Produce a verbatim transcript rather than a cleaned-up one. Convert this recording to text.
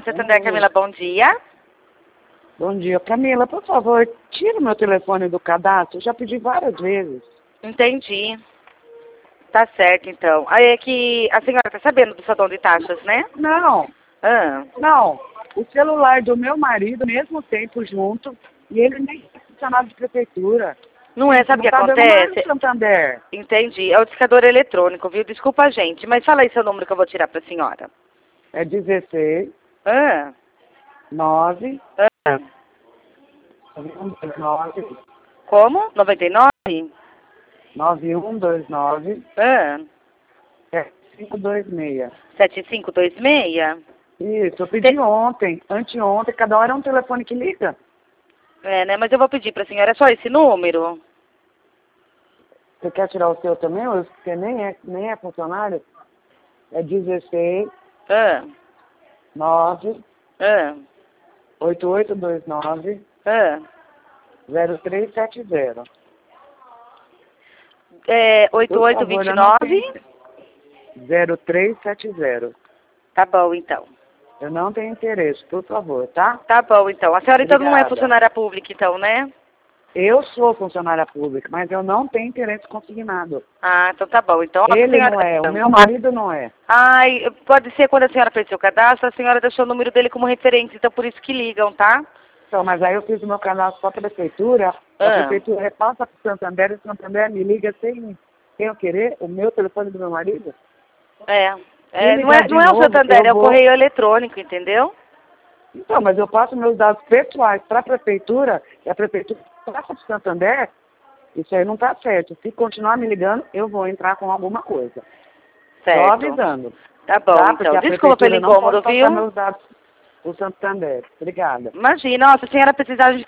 Santander, Camila, bom dia. Bom dia. Camila, por favor, tira o meu telefone do cadastro. Eu já pedi várias vezes. Entendi. Tá certo, então. Aí é que a senhora tá sabendo do salão de taxas, né? Não, Ah, não. O celular do meu marido, mesmo tempo junto, e ele nem é funcionário de prefeitura. não é, sabe o que Não tá dando mais acontece? no Santander. Entendi. É o discador eletrônico, viu? Desculpa a gente, mas fala aí seu número que eu vou tirar pra senhora. É dezesseis, Ah, nove, ah. nove, Como? noventa e nove? nove um dois nove, Ah, sete cinco dois seis. sete cinco dois seis? Isso, eu pedi ontem, anteontem, cada hora é um telefone que liga. É, né? Mas eu vou pedir pra senhora, é só esse número? Você quer tirar o seu também? Ou você nem é, nem é funcionário? É dezesseis, Ah, nove, ah, oito oito dois nove, ah. zero três sete zero. É, oito Por oito favor, dois eu não nove? tenho... zero três sete zero. Tá bom, então. Eu não tenho interesse, por favor, tá? Tá bom, então. A senhora então não é Obrigada. funcionária pública, então, né? Eu sou funcionária pública, mas eu não tenho interesse consignado. Ah, então tá bom. Então, a Ele senhora... não é, o meu marido não é. Ai, pode ser quando a senhora fez seu cadastro, a senhora deixou o número dele como referência, então por isso que ligam, tá? Então, mas aí eu fiz o meu cadastro para a prefeitura, a Ah. prefeitura repassa para o Santander, e o Santander me liga sem, sem eu querer, o meu telefone do meu marido. É. Se É, não é, ligar de não é o novo, Santander, eu é o vou- correio eletrônico, entendeu? Então, mas eu passo meus dados pessoais para a prefeitura, e a prefeitura passa para o Santander, isso aí não está certo. Se continuar me ligando, eu vou entrar com alguma coisa. Só Certo. avisando. Tá bom, Tá? então. Porque a Desculpa pelo prefeitura não incômodo, pode passar viu? meus dados para o Santander. Obrigada. Imagina, ó, se a senhora precisar, a gente